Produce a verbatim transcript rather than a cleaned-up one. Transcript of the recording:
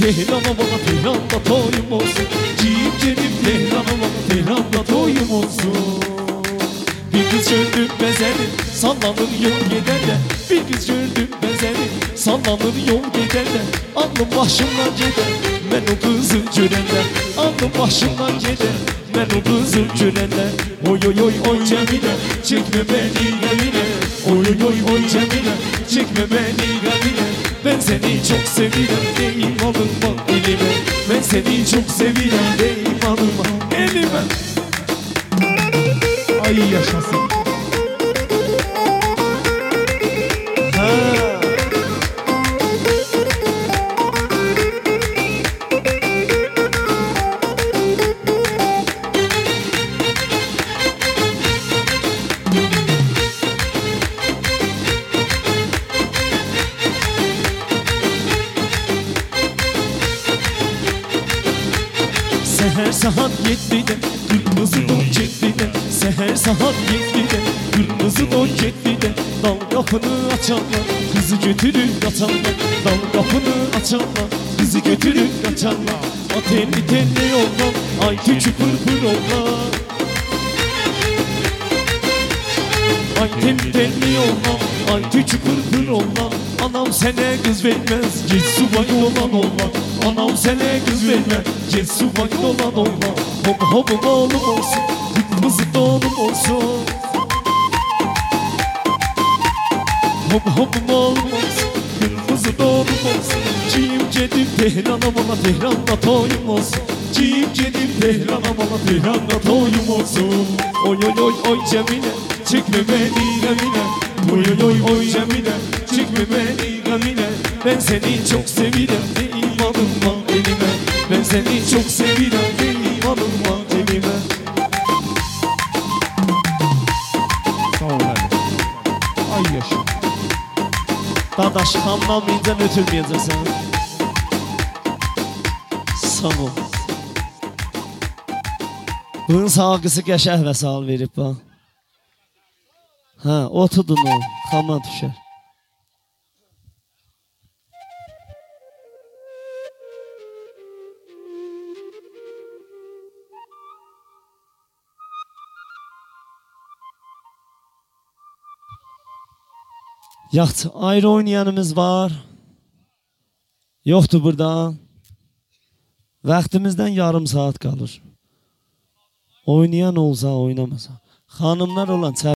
Tehran'a bana Tehran'da toyum olsun. Cip cebim Tehran'a bana Tehran'da toyum olsun. Bir kız gördüm bezerim, sallanır yol gider de. Bir kız gördüm bezerim, sallanır yol gider de. Alnım başımdan gider, ben o kızı görende. Alnım başımdan gider, ben o kızı görende. Oy oy oy oy Cemile, çekme beni gamine. Oy oy oy oy Cemile, çekme beni gamine. Ben seni çok seviyorum, deyim alınma elime. Ben seni çok seviyorum, deyim alınma elime. Ay yaşasın. Ha. Seher saat yedide kırmızı don ceddide. Seher saat yedide kırmızı don ceddide. Dal kapını açanlar kızı götürür kaçanlar. Dal kapını açanlar kızı götürür kaçanlar. O telli telli yollar, ay küçük pırpır yollar. Ay telli telli yollar, ay küçük pırpır yollar. Anam sene kız vermez, git subay olan olma. Anam sene kız vermez, git subay olan olma. Hop hop oğlum olsun, kırmızı donum olsun. Hop hop oğlum olsun, kırmızı donum olsun. Cim cedim Tehran'a bana Tehran'da toyum olsun. Cim cedim Tehran'a bana Tehran'da toyum olsun. Oy oy oy oy Cemile, çekme beni gamine. Oy oy oy oy Cemile, çekme beni gamine. Ben seni çok seviyorum, deyim alınma elime. Ben seni çok seviyorum, deyim alınma elime. Sağ ol abi. Ay yaşa. Dadaş anlamayınca götürmeyeceksin. Sağ ol. Bunun sağlıklısı geçer ve sağ ol verip bana. Ha, otudun o, kama düşer. Yaxşı, ayrı oynayanımız var. Yoktu burada. Vaktimizden yarım saat kalır. Oynayan olsa oynamasa. Hanımlar olan